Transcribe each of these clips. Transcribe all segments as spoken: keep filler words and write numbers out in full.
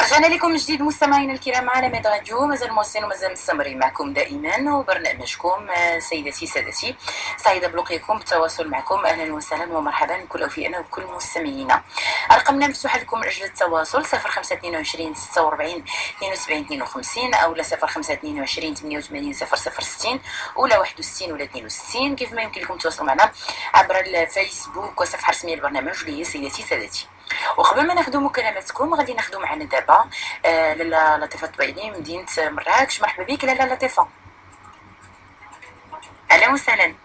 رجعنا لكم من جديد مستمعينا الكرام على ميد راديو. مازال موصلين ومازال مستمرين معكم دائما وبرنامجكم سيدتي سادتي. سعيده بلقيكم بالتواصل معكم. اهلا وسهلا ومرحبا بكل اوفيائنا وبكل مستمعينا. ارقامنا مفتوحه لكم من اجل التواصل صفر خمسة اثنين وعشرين ستة وأربعين اثنين وسبعين اثنين وخمسين او صفر خمسة اثنين وعشرين ثمانية وثمانين صفر صفر ستين ولا واحد وستين ولا اثنين وستين. كيف ما يمكن لكم تواصلوا معنا عبر الفيسبوك والصفحه الرسميه للبرنامج اللي هي سيدتي سادتي. وقبل ما ناخذوا مكالماتكم غادي ناخذوا معنا دابا آه لاله لطيفه الطبيعي من مدينه مراكش. مرحبا بك لاله لطيفه. اهلا وسهلا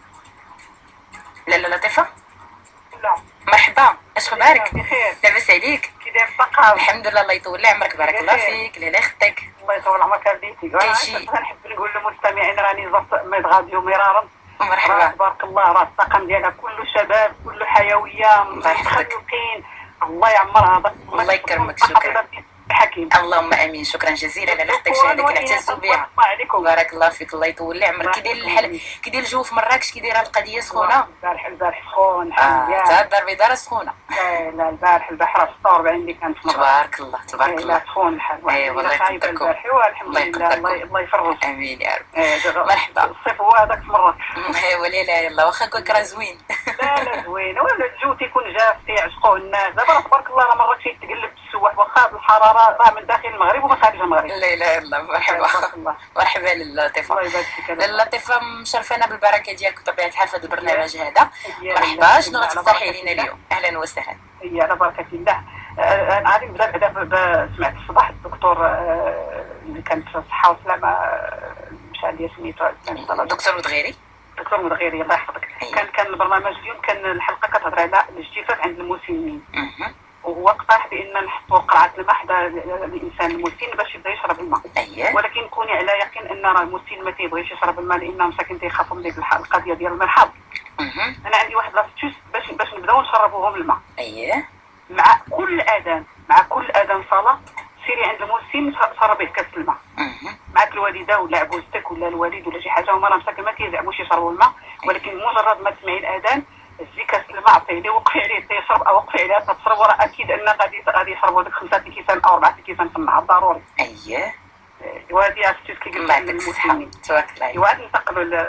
لاله لطيفه. لا مرحبا، اش اخبارك؟ بخير. لاباس عليك؟ كي داير الطاقة؟ الحمد لله، الله يطول عمرك، بارك الله فيك. لا لا خدك. الله يطول عمرك رديتي. أي شيء. نحب نقول للمستمعين راني زرت ميد غاديو مرارا. مرحبا. تبارك الله، راه الطاقم ديالها كله شباب كله حيويه الله يحفظك. متخلقين. الله يعمرها. الله يكرمك. شكرا. حكيم. اللهم امين. شكرا جزيلا لاله خدك، شهاده كنعتزوا بها. بارك الله فيك، الله يطول عمرك. كي داير الحال، كي داير الجو في مراكش؟ كي دايره القضيه سخونه؟ البارح البارح سخون. اه تا الدار البيضاء راه سخونه. لا لا البارح البحر ستة وأربعين اللي كانت في مراكش. تبارك الله تبارك الله. لا سخون الحال. اي والله يقدركم. الحمد لله. الله الله يفرج. امين يا رب. إيه، مرحبا. الصيف هو هذاك في مراكش. ايوا لا لا يلا واخا هكاك راه زوين. لا لا زوين، ولا الجو تيكون جاف تيعشقوه الناس. دابا تبارك الله راه مراكش تقلب السواح، واخا الحراره راه من داخل المغرب ومن خارج المغرب. لا اله الا الله. مرحبا مرحبا للطيفه. الله يبارك فيك. اللطيفه مشرفانا بالبركه ديالك بطبيعه الحال في هذا البرنامج هذا. مرحبا، شنو غتقترحي لينا اليوم؟ اهلا وسهلا. هي على بركه الله. انا غادي نبدا بعدا. سمعت الصباح الدكتور اللي كان في الصحه والسلامه، مش عندي سميتو دكتور مدغيري. دكتور مدغيري الله يحفظك. كان كان البرنامج اليوم كان الحلقه كتهضر على الاجتفاف عند المسنين. وهو اقترح بان نحطوا قرعه الماء حدا الانسان المسن باش يبدا يشرب الماء. أيه. ولكن كوني على يقين ان راه المسن ما تيبغيش يشرب الماء لانه مساكن تيخافوا من ديك القضيه ديال المرحاض. انا عندي واحد لاستيوس باش باش نبداو نشربوهم الماء. اييه. مع كل اذان مع كل اذان صلاه سيري عند المسن شربي كاس الماء. معك الوالده ولا عبوزتك ولا الوالد ولا شي حاجه، هما راه مساكن ما كيزعموش يشربوا الماء، ولكن مجرد ما تسمعي الاذان زي كاس الماء عطيه ليه، وقفي عليه تيشرب او وقفي عليها تشرب، وراه اكيد ان غادي غادي يشربوا ديك خمسه كيسان او اربعه كيسان في النهار ضروري. اييه. وهذه استيس كي قلت للمسلمين. تبارك الله. ايوا غادي ننتقلوا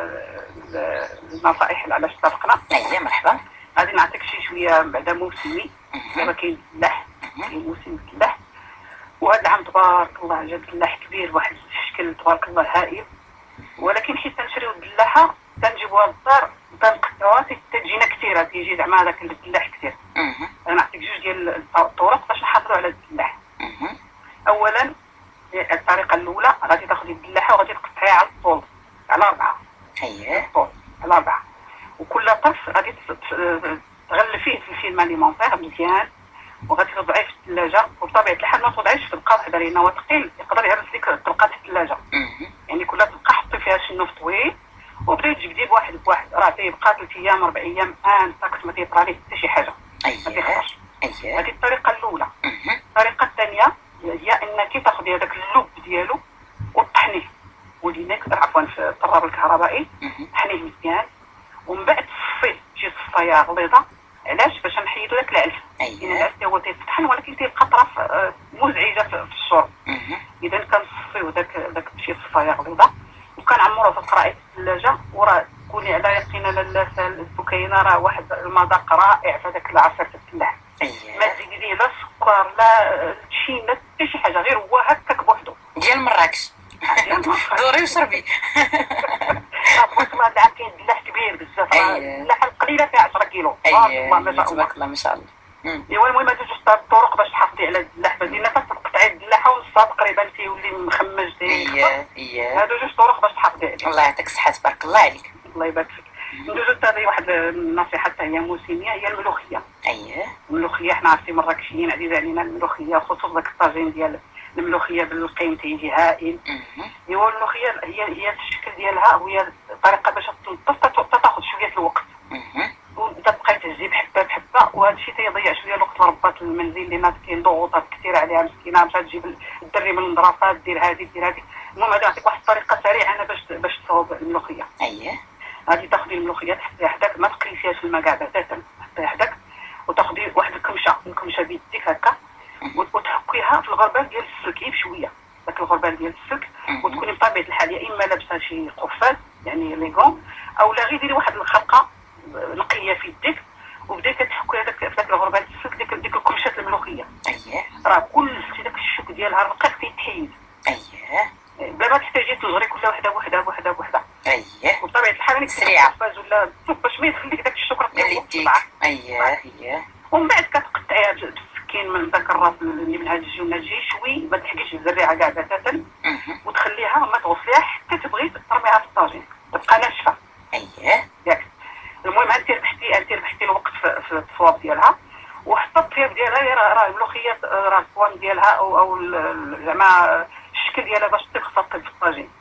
للنصائح علاش اتفقنا. اييه مرحبا. غادي نعطيك شي شويه بعدا موسمي. دابا كاين الفلاح، كاين موسم الفلاح، وهذا العام تبارك الله جا الفلاح كبير بواحد الشكل تبارك الله هائل، ولكن حيت تنشريو الدلاحه تنجيبوها للدار تنقطعوها تجينا كثيره، تيجي زعما هذاك الدلاح كثير. انا نعطيك جوج ديال الطرق باش نحافظوا على الدلاح. اولا الطريقه الاولى غادي تاخذي الدلاحه وغادي تقطعيها على الطول على اربعه. اييه. الطول على اربعه، وكل طرف غادي تغلفيه في الفيلم اليمونتير مزيان، وغادي توضعيه في الثلاجه، وبطبيعه الحال ما توضعيش في البقاء وحده لانه هو ثقيل يقدر يهرس لك الطلقات في الثلاجه. يعني كل طلقه حطي فيها شي نوف طويل وبداي تجبديه بواحد بواحد، راه تيبقى ثلاث ايام اربع ايام ان طاقت ما تيطرى ليه حتى شي حاجه. اييه. ما تيخرجش. اييه. هذه الطريقه الاولى. الطريقه الثانيه هي انك تاخذي هذاك اللب ديالو وطحنيه، ولينك عفوا في الطراب الكهربائي طحنيه مزيان، ومن بعد تصفيه شي صفايه غليظه. علاش؟ باش نحيدو داك العلف. لان العلف هو تيتطحن ولكن تيبقى طرف مزعجه في الشرب. اذا كنصفيو داك داك شي صفايه غليظه وكنعمروه في القرائط في الثلاجه، وراه كوني على يقين لاله البكينه راه واحد المذاق رائع في هذاك العصير في الفلاح. ما تزيدي ليه لا سكر لا شي لا حتى شي حاجه، غير هو هكاك بوحدو ديال مراكش. دوري وشربي. تبارك الله العام كاين دلاح كبير بزاف، الدلاحه القليله فيها عشرة كيلو. تبارك الله ما شاء الله. ايوا المهم هادو جوج الطرق باش تحافظي على الدلاح، بدينا تقطعي الدلاحه ونصها تقريبا تيولي مخمج. اييه اييه. هادو جوج طرق باش تحافظي عليه. الله يعطيك الصحه تبارك الله عليك. الله يبارك فيك. ندوزو حتى هذه واحد النصيحه حتى هي موسميه، هي الملوخيه. اييه. الملوخيه حنا عارفين مراكشيين عزيز علينا الملوخيه، خصوصا ذاك الطاجين ديال الملوخيه بالقيم تيجي هائل. ايوا الملوخيه هي هي الشكل ديالها وهي الطريقه باش تنطف تاخذ شويه الوقت. وتبقاي تهزي بحبه بحبه، وهذا الشيء تيضيع شويه الوقت لربات المنزل اللي ما كاين ضغوطات كثيره عليها مسكينه، مشات تجيب الدري من المدرسه دير هذه دير هذه. المهم غادي نعطيك واحد الطريقه سريعه انا باش باش تصاوب الملوخيه. اييه. غادي تاخذي الملوخيه تحطيها حداك، ما تقليسيهاش في الماء كاع بتاتا، تحطيها حداك وتاخذي واحد الكمشه الكمشه بيديك هكا تحكيها في الغربال ديال السلك بشويه، داك الغربال ديال السلك، وتكوني بطبيعه الحال يا اما لابسه شي قفاز يعني لي غون، او لا غير ديري واحد الخلقه نقيه في يديك وبداي كتحكي هذاك في داك الغربال السلك ديك ديك الكرشه الملوخيه. اييه راه كل شتي داك الشوك ديالها رقيق تيتحيد. اييه بلا ما تحتاجي تجري كل وحده بوحدها بوحدها بوحدها. اييه وبطبيعه الحال انك سريعه ولا باش ما يخليك داك الشوك رقيق اللي يديك. اييه اييه ومن بعد كتقطعيها بالسكين من داك الراس اللي من هاد الجهه من هاد الجهه شوي، ما تحكيش الزريعه كاع بتاتا، وتخليها ما تغسليها حتى تبغي ترميها في الطاجين تبقى ناشفه. اييه ياك المهم انت ربحتي انت ربحتي الوقت في, في الصواب ديالها، وحتى الطياب ديالها راه راه الملوخيه راه الصوان ديالها او او زعما الشكل ديالها باش تطيب خصها تطيب في الطاجين.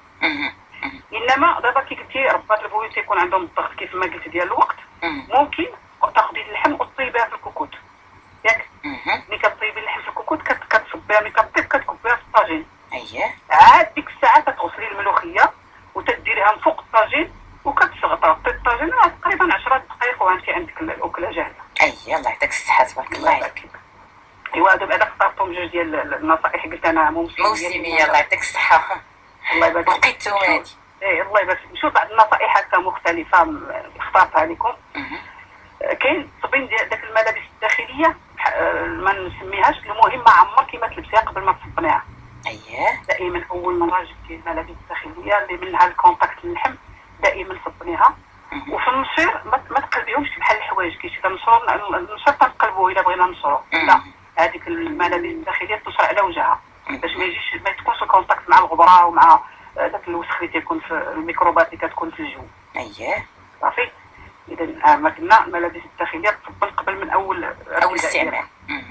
انما دابا كي قلتي ربات البيوت يكون عندهم الضغط كيف ما قلت ديال الوقت، ممكن تاخذي اللحم وتطيبيها في الكوكوت. ياك ملي كطيبي اللحم في الكوكوت كتصبيها ملي كطيب كتكبيها في الطاجين. اييه عاد ديك الساعه كتغسلي الملوخيه وتديريها من فوق الطاجين وكتغطي الطاجين تقريبا عشرة دقائق وانت عندك الاكله جاهزه. اييه الله يعطيك الصحه تبارك الله عليك. ايوا دابا هذا اختارتهم جوج ديال النصائح قلت انا موسميه موسميه الله يعطيك الصحه. الله يبارك لقيتهم هادي. ايه الله يبارك. نشوف بعض النصائح هكا مختلفه اختارتها لكم. كاين تصبين ديال داك الملابس الداخليه ما نسميهاش المهمه عمرك ما تلبسيها قبل ما تصبنيها. اييه دائما اول مره جبتي الملابس الداخليه اللي منها الكونتاكت اللحم دائما صبنيها، وفي النشير ما تقلبيهمش بحال الحوايج كي شي تنشر النشر تنقلبوه الا بغينا نشرو، لا هذيك الملابس الداخليه تنشر على وجهها باش ما يجيش ما تكونش الكونتاكت مع الغبره ومع داك الوسخ اللي تيكون في الميكروبات اللي كتكون في الجو. اييه صافي. اذا ما كنا الملابس الداخليه تصبن قبل من اول اول استعمال.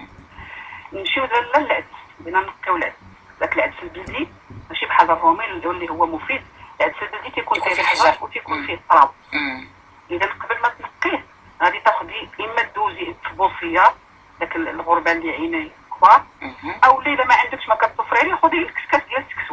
نمشيو لالا العدس، بدينا نقيو العدس. داك العدس البلدي ماشي بحال الرومي اللي هو مفيد، العدس البلدي تيكون فيه الحجر وتيكون فيه التراب. اذا قبل ما تنقيه غادي تاخدي اما دوزي في بوصيه داك الغربال اللي عينيه كبار، او الا ما عندكش ما كتطفري خدي الكسكاس ديال السكسو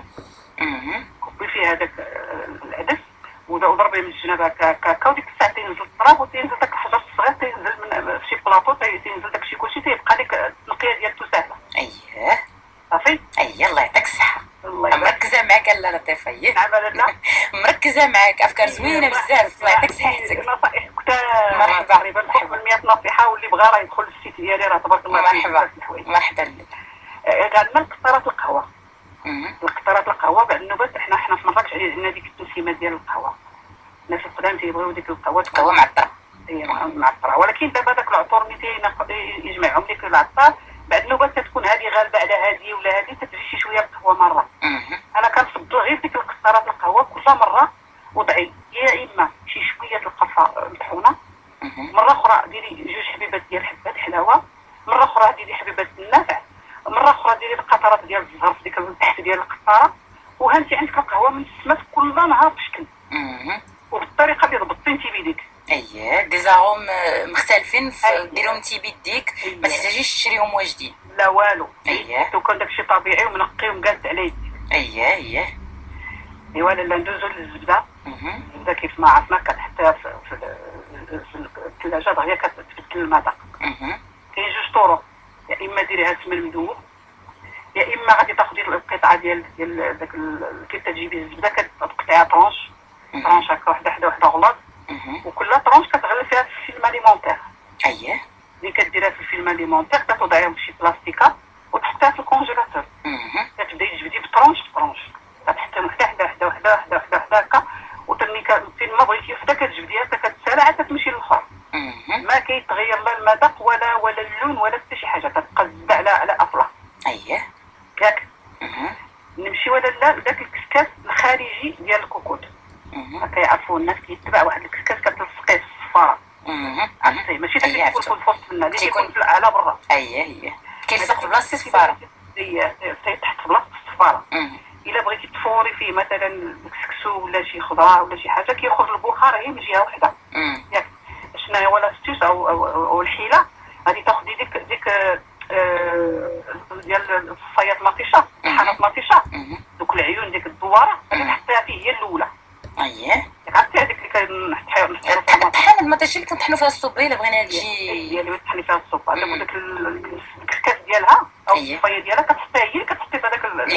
كبي فيه هذاك العدس وضربيه من الجناب هكا، وديك الساعه تينزل التراب وتينزل داك الحجر الصغير تينزل من في شي بلاطو تينزل داك الشيء كلشي تيبقى ديك التنقيه ديالته سهله. اييه صافي. اييه الله يعطيك الصحه. مركزه معاك لا لطيفه. هي نعم لا مركزه معاك افكار زوينه بزاف. الله يعطيك صحتك. نصائح كثار مرحبا تقريبا فوق من مية نصيحه، واللي بغى راه يدخل للسيت ديالي راه تبارك الله. مرحبا مرحبا لك. عندنا القطرات القهوه. القطرات القهوه بعد النوبات احنا حنا في مراكش عندنا ديك التسميات ديال القهوه. الناس القدام تيبغيو ديك القهوه قهوه معطره. اي معطره، ولكن دابا داك العطور اللي يجمعهم لك العطار بعد النوبات تكون هذه غالبه على هذه ولا هذه تدري شي شويه القهوه مره. انا كنفضل غير ديك القطرات القهوه كل مره وضعي يا اما شي شويه القرفه مطحونه، مره اخرى ديري جوج حبيبات ديال حبات حلاوه، مره اخرى ديري حبيبات النافع، مره اخرى ديري القطرات ديال الزهر في ديك تحت ديال القطاره، وهانتي عندك القهوه من السمات كل نهار بشكل وبالطريقه اللي ضبطتي انت بيديك. اييه ديزاهم مختلفين ديرهم انت بيديك، ما تحتاجيش تشريهم واجدين لا والو. اييه لو كان داكشي طبيعي ومنقي ومقاد على يديك. اييه اييه ايوا لا ندوزو للزبده. الزبده كيف ما عرفنا كتحطيها في في الثلاجه دغيا كتبدل المذاق. كاين جوج طرق، يا اما ديريها سمن مذوب، يا اما غادي تاخدي القطعه ديال ديال داك كيف تجيبي الزبده كتقطعيها طرونش طرونش هكا وحده وحده وحده غلاظ، وكل طرونش كتغلي فيها في الفيلم اليمونتير. اييه ملي كديرها في الفيلم اليمونتير كتوضعيهم في شي بلاستيكه وتحطيها في الكونجيلاتور. كتبداي تجبدي بطرونش بطرونش كتحطيهم وحده وحده وحده وحده وحده وحده وحده هكا، وتمني فين ما بغيتي وحده كتجبديها حتى كتسالى عاد تمشي للاخر. ما كيتغير لا المذاق ولا ولا اللون ولا حتى شي حاجه، كتبقى الزبده على على اصلها. اييه ياك. نمشيو لا لذاك الكسكاس الخارجي ديال الكوكوط. كيعرفوا الناس كيتباع واحد الكسكاس كتلصقيه في الصفاره. عرفتي ماشي داك اللي كيكون في الوسط منها اللي كيكون على برا. اييه اييه كيلصق في بلاصه الصفاره. اييه تحت في بلاصه الصفاره. الا بغيتي تفوري فيه مثلا الكسكسو ولا شي خضره ولا شي حاجه كيخرج البخار غير من جهه وحده. ياك شنو هو لاستيس او او, أو الحيله غادي تاخدي ديك ديك آه ديال الصياد مطيشه الحانوت مطيشه دوك العيون ديك الدواره غادي تحطيها فيه هي الاولى. اييه عرفتي هذيك اللي كنحطيها الطحانه المطيشه اللي كنطحنوا فيها الصوب الا بغينا تجي هي اللي تحني فيها الصوب. هذاك داك الكسكاس ديالها او الصفايه ديالها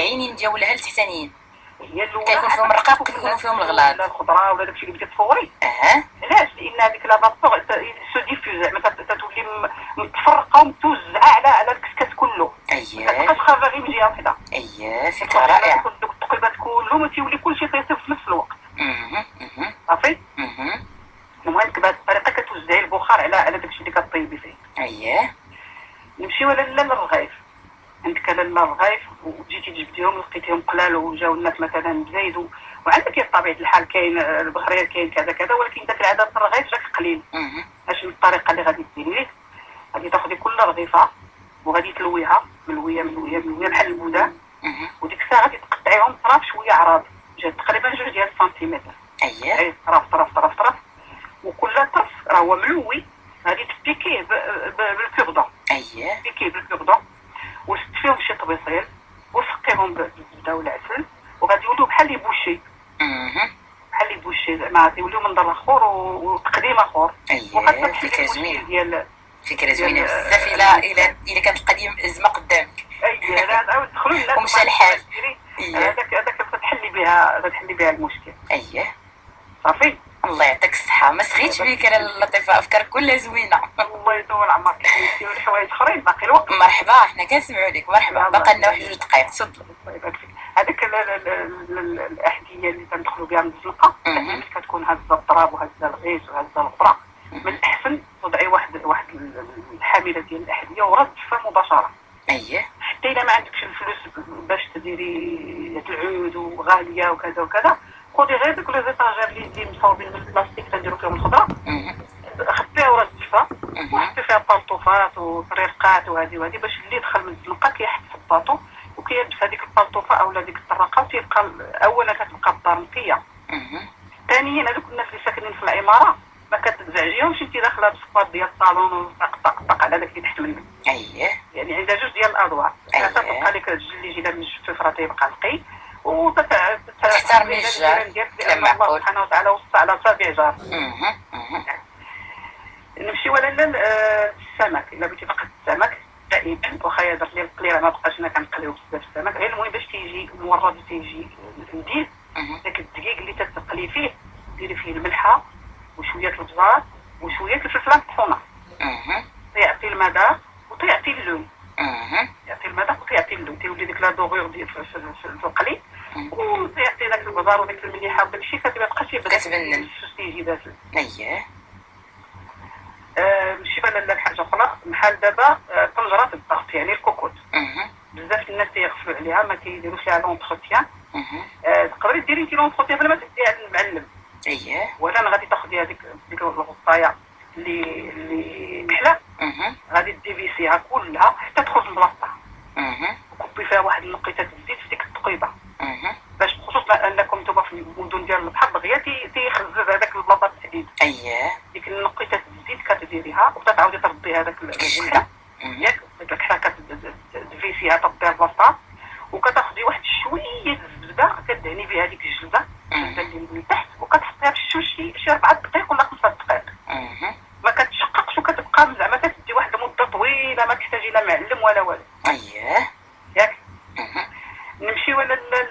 العينين ديالها التحتانيين هي الاولى كيكون فيهم الرقاق وكيكون فيهم الغلاط ولا الخضره ولا داكشي اللي بتتصوري. اها علاش؟ لان هذيك لا فابور سو ديفوز زعما تتولي متفرقه ومتوزعه على على الكسكاس كله. اييه ما تبقاش خارجه غير من جهه وحده. اييه فكره رائعه. دوك التقليبات كلهم تيولي كلشي تيصيب في نفس الوقت. اها اها صافي. اها المهم بهذه الطريقه كتوزعي البخار على على داكشي اللي كطيبي فيه. اييه نمشيو لاله للرغيف. عندك لاله الرغيف وجيتي جبتيهم لقيتيهم قلال وجاو الناس مثلا بزايد وعندك بطبيعه الحال كاين البخرير كاين كذا كذا ولكن داك العدد الرغيف جاك قليل. اها اش من الطريقه اللي غادي ديري ليه؟ غادي تاخذي كل رغيفه وغادي تلويها ملويه ملويه ملويه بحال البودان اها وديك الساعه غادي تقطعيهم طراف شويه عراض جات تقريبا جوج ديال السنتيمتر. اييه اي طرف طرف طرف طرف وكل طرف راه هو ملوي غادي تبيكيه بالكوردون. اييه بيكيه بالكوردون وشد فيهم شي طبيصيل وسقيهم بالزبده والعسل وغادي يوليو بحال لي بوشي اها بحال لي بوشي زعما غيوليو منظر اخر وتقديم اخر. اييه فكره زوينه ديال فكره زوينه بزاف. الا الا الا كانت القضيه مأزمه قدامك اي لا تعاود تدخلوا للناس ومشى الحال. هذاك هذاك تحلي بها تحلي بها المشكل. اييه صافي. الله يعطيك الصحه ما سخيتش بك انا لطيفه افكارك كلها زوينه. الله يطول عمرك كاين الحوايج اخرين باقي الوقت. مرحبا حنا كنسمعوا لك مرحبا باقي لنا واحد جوج دقائق تفضلوا. الله يبارك فيك. هذيك الاحذيه اللي تندخلوا بها من الزنقه ملي كتكون هازه التراب وهازه الغيث وهازه الغبره من الاحسن توضعي واحد واحد الحامله ديال الاحذيه ورد الفم مباشره. اييه حتى الا ما عندكش الفلوس باش تديري العود وغاليه وكذا وكذا خذي غير ديك لي زيطاجير اللي اللي مصاوبين من البلاستيك تنديروا فيهم الخضره خديها ورد الشفا وحطي فيها بالطوفات وطريقات وهذه وهذه باش اللي دخل من الزنقه كيحط في الباطو وكيلبس هذيك البالطوفه اولا ديك الطراقه وتيبقى اولا كتبقى الدار نقيه. ثانيا هذوك الناس اللي ساكنين في العماره ما كتزعجيهمش انت داخله بالصفات ديال الصالون وطق طق طق على داك اللي تحت منك. اييه يعني عندها جوج ديال الادوار. أييه. كتبقى لك الجل يجي لها من الجفاف راه تيبقى نقي وتحترمي الجار لان الله سبحانه وتعالى وصى على اصابع جار. اها اها نمشيو على السمك. الا بغيتي فقط السمك دائما واخا درت لي القليله ما بقاش انا كنقليو بزاف السمك غير المهم باش تيجي مورد تيجي ندير داك الدقيق اللي تتقلي فيه ديري فيه الملحه وشويه البزار وشويه الفلفله مطحونه. اها تيعطي المذاق وتيعطي اللون. اها يعطي المذاق وتيعطي اللون تيولي ديك لا دوغور ديال في القلي وتيعطي داك البزار وداك المليحه وداك الشيء كتبقى شي بدا كتبنن. تيجي داخل. اييه نمشي بقى لحاجه اخرى بحال دابا طنجره الضغط يعني الكوكوط. اها بزاف الناس تيغفلوا عليها ما كيديروش لها لونتروتيان. اها تقدري ديري انت لونتروتيان بلا ما تديها للمعلم. اييه ولا غادي تاخدي هذيك ديك الغطايه اللي اللي كحله اها غادي ديفيسيها كلها حتى تخرج من بلاصتها اها وكبي فيها واحد النقيته الزيت في ديك التقيبه اها باش بخصوص انكم نتوما في المدن ديال البحر دغيا تيخزز هذاك البلاطه التحديد. اييه ديك النقيته الزيت كتديريها وكتعاودي تردي هذاك الكحله ياك ديك الكحله كتدفيسيها ترديها بلاصتها وكتاخدي واحد شويه الزبده كدهني بها هذيك الجلده الجلده اللي من تحت وكتحطيها في الشوش شي شي اربع دقائق ولا خمسة دقائق. اها ما كتشققش وكتبقى زعما تدي واحد المده طويله ما تحتاجي لا معلم ولا والو. اييه ياك اها نمشيو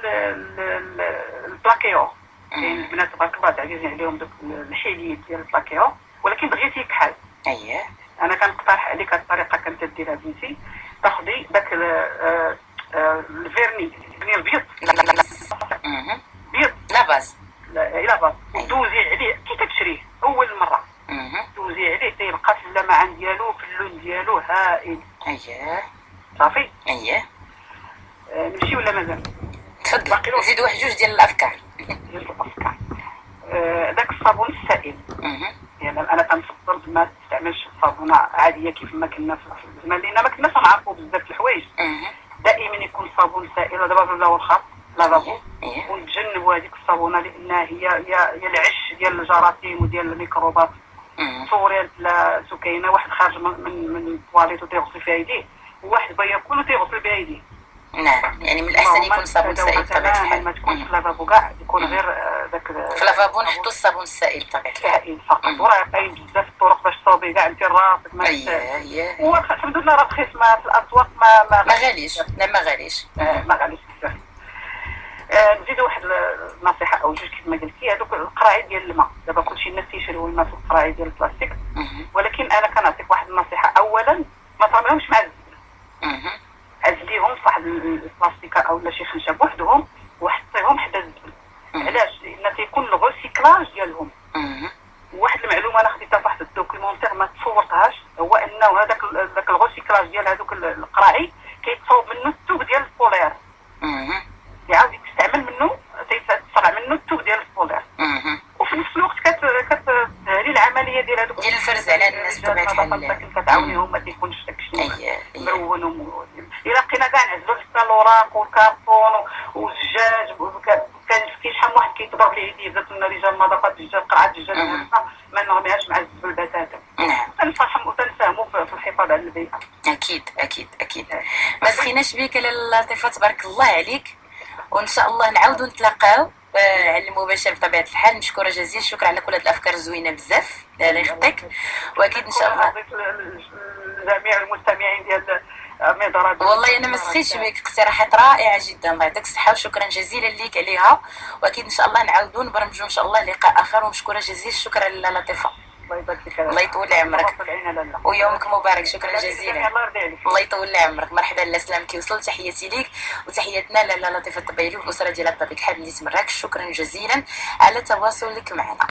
للبلاكيو. كاين البنات تبارك الله عزيزين عليهم دوك الحليب ديال البلاكيو ولكن بغيتي كحل. اييه انا كنقترح عليك هذه الطريقه كنت ديرها بنتي تاخذي داك الفيرني الفيرني البيض لا لا لا اها بيض لا باس الى باس ودوزي عليه كي كتشريه اول مره اها دوزي عليه تيبقى في اللمعان ديالو في اللون ديالو هائل. اييه صافي. اييه نمشي ولا مازال؟ تفضل زيد واحد جوج ديال الافكار. ديال الافكار داك الصابون السائل. اها يعني انا كنفضل ما تستعملش الصابونه عاديه كيف ما كنا في الزمان لان ما كناش نعرفوا بزاف الحوايج. اها دائما يكون صابون سائل دابا ولا الخاص لافابو اييه ونتجنبوا هذيك الصابونه لانها هي هي هي العش ديال الجراثيم وديال الميكروبات. تصوري لا سكينه واحد خارج من من, من الطواليت وتيغسل فيها يديه وواحد بغى ياكل وتيغسل بها يديه. نعم يعني من الاحسن يكون صابون سائل بطبيعه الحال. ما تكونش في لافابو كاع يكون غير داك في لافابو نحطوا الصابون السائل بطبيعه الحال. سائل فقط وراه كاين بزاف الطرق باش تصاوبي كاع انت راسك ما اييه اييه والحمد لله راه رخيص ما في الاسواق ما ما ما غاليش لا ما غاليش ما غاليش بزاف. نزيد واحد النصيحه او جوج كما قلتي. هذوك القراعي ديال الماء، دابا كلشي الناس تيشريو الماء في القراعي ديال البلاستيك، ولكن انا كنعطيك واحد النصيحه. اولا ما تعملهمش مع الزبل، عزليهم في واحد البلاستيكه او لا شي خنشه بوحدهم وحطيهم حدا الزبل. علاش؟ لان تيكون الغوسيكلاج ديالهم. واحد المعلومه انا خديتها في واحد الدوكيومونتير ما تصورتهاش، هو انه هذاك ذاك الغوسيكلاج ديال هذوك القراعي كيتصاوب منه الثوب ديال البولير، يعاود يستعمل منه، تيتصنع منه الثوب ديال البولير، وفي نفس الوقت كتسهلي العمليه ديال هذوك ديال الفرز على الناس بطبيعه الحال، كتعاونيهم ما تيكونش داك الشيء مرون. الا بقينا كاع نعزلوا حتى الاوراق والكرتون والزجاج، كان كاين شحال واحد كيضرب لي يديه قالت لنا رجال النظافه الدجاج قرعه الدجاج ما نرميهاش مع الزبل بتاتا. تنفهم وتنساهموا في الحفاظ على البيئه. اكيد اكيد اكيد. ما سخيناش بك لاله لطيفه، تبارك الله عليك، وان شاء الله نعاودوا نتلاقاو على المباشر بطبيعه الحال. مشكوره جزيل الشكر على كل هذه الافكار الزوينه بزاف الله يخطيك، واكيد ان شاء الله جميع المستمعين ديال ميدان. والله انا ما سخيتش بك، اقتراحات رائعه جدا، الله يعطيك الصحه وشكرا جزيلا ليك عليها، واكيد ان شاء الله نعاودوا نبرمجوا ان شاء الله لقاء اخر. ومشكوره جزيل الشكر لاله لطيفه، الله يبارك فيك، الله يطول عمرك ويومك مبارك. شكرا جزيلا، الله يطول عمرك. مرحبا لا سلامك وصل، تحياتي ليك وتحياتنا لاله لطيفه الطبيعي والاسره ديالها بطبيعه الحال من مراكش. شكرا جزيلا على تواصلك معنا.